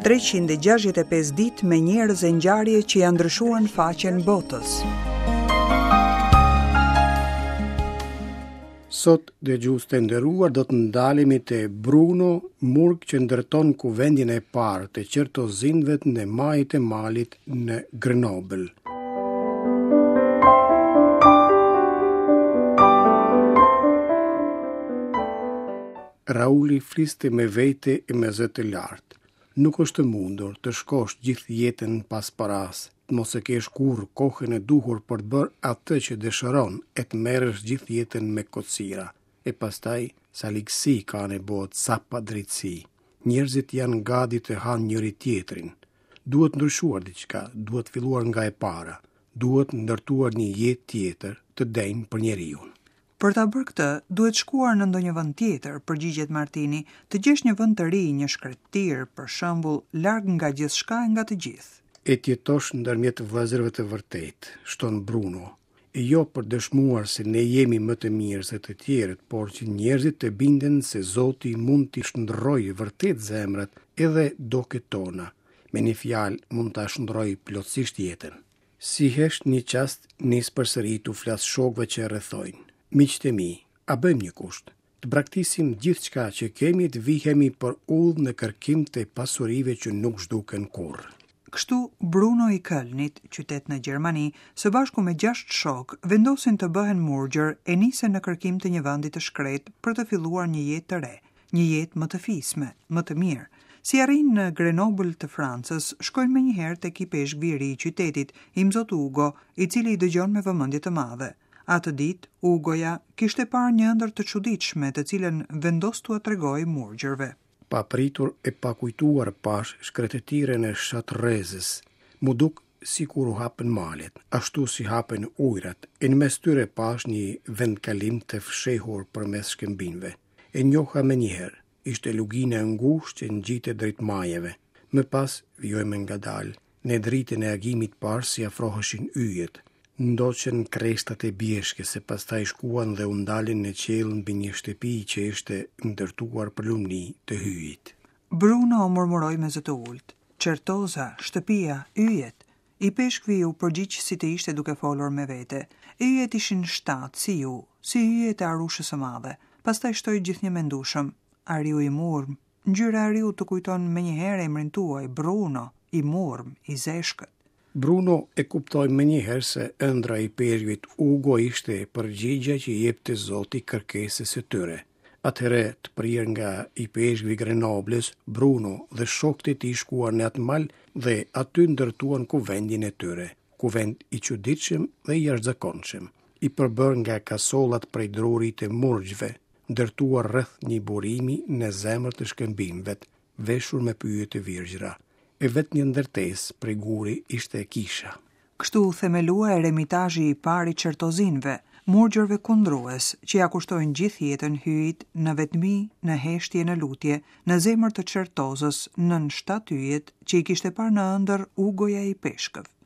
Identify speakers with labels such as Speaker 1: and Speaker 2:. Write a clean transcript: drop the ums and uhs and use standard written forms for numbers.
Speaker 1: 365 ditë me njerëz e ngjarje që janë ndryshuar faqen botës.
Speaker 2: Sot dëgjues të nderuar do të ndalemi te Bruno Murg që ndërton kuvendin e parë të qertozinëve në majit e malit në Grenoble. Rauli fliste me vete e me zë të lartë. Nuk është mundur të shkosh gjithë jetën pas paras, të mos e kesh kurrë kohën e duhur për të bërë atë që dëshiron e të merresh gjithë jetën me kocira. E pastaj, sa ligësi ka në botë, sa pa drejtësi. Njerëzit janë gati të hanë njëri tjetrin. Duhet ndryshuar diçka, duhet filluar nga e para. Duhet ndërtuar një jetë tjetër të denjë për njeriu.
Speaker 1: Për ta bërë këtë, duhet shkuar në ndonjë vend tjetër, përgjigjet Martini, të gjesh një vend të ri, një shkretir, për shembull, larg nga gjithçka e nga të gjithë.
Speaker 2: E të jetosh ndërmjet vëllezërve të vërtetë, shton Bruno. E jo për dëshmuar se ne jemi më të mirë se të tjerët, por që njerëzit të binden se Zoti mund t'i shndërrojë vërtet zemrat edhe doket tona. Me një fjalë mund ta shndërrojë plotësisht jetën. Si hesht një çast nis përsëri tu flas shokëve që rrethojnë. Miqtë e mi, a bëjmë një kusht? Të braktisim gjithçka që kemi të vihemi për udhë në kërkim të pasurive që nuk zhduken kurrë.
Speaker 1: Kështu, Bruno i Kölnit, qytet në Gjermani, së bashku me 6 shok, vendosin të bëhen murgjer e nisen në kërkim të një vendi të shkret për të filluar një jetë të re, një jetë më të fisme, më të mirë. Si arrin në Grenoble të Francës, shkojnë me njëherë tek i peshkvi i ri i qytetit, i mzot Ugo, i cili i dëgjon me vëmendje të madhe. Atë ditë, Ugoja kishte parë një ëndër të çuditshme, të cilën vendos t'ua tregojë murgjerve.
Speaker 2: Pa pritur e pa kujtuar pash shkretëtiren e Shatrezës. Mu duk sikur u hapen malet, ashtu si hapen ujrat, e në mes tyre pash një vendkalim të fshehur përmes shkëmbinjve. E njoha me njëherë, ishte lugina e ngushtë që ngjite drejt majeve. Më pas vjojmë ngadalë, në dritën e agimit parë si afroheshin yjet. Ndoqen krestat e bjeshke se pastaj shkuan dhe u ndalin në qelën mbi një shtëpi që ishte ndërtuar për lumni të hyjit.
Speaker 1: Bruno murmuroi me zë të ulët. Çertoza, shtëpia, yjet. I peshkvi u përgjigj si të ishte duke folur me vete. Yjet ishin 7 si ju, si yjet e arushës së madhe. Pastaj shtoi gjithnjë mendueshëm. Ariu i murm. Ngjyra e ariut të kujton menjëherë emrin tuaj, Bruno, i murm, i zeshkët.
Speaker 2: Bruno e kuptoi menjëherë se ëndra i peshkvit Ugo ishte përgjigja që jepte Zoti kërkesës së tyre. Atëherë, të prirë nga i peshkvi Grenobles, Bruno dhe shokët e tij shkuan në atë mal dhe aty ndërtuan kuvendin e tyre, kuvend i çuditshëm dhe i jashtëzakonshëm, i përbërë nga kasollat prej drurit të murgjve, ndërtuar rreth një burimi në zemër të shkëmbinjve, veshur me pyje të virgjra. E vetë një ndërtesë prej guri ishte e kisha.
Speaker 1: Kështu themelua eremitazhi i parë i çertozinëve, murgjerve kundrues, që ja kushtojnë gjithë jetën hyjit në vetmi, në heshtje, në lutje, në zemër të çertozës, nën 7 yjet që i kishte parë në ëndër Ugoja i peshkëv.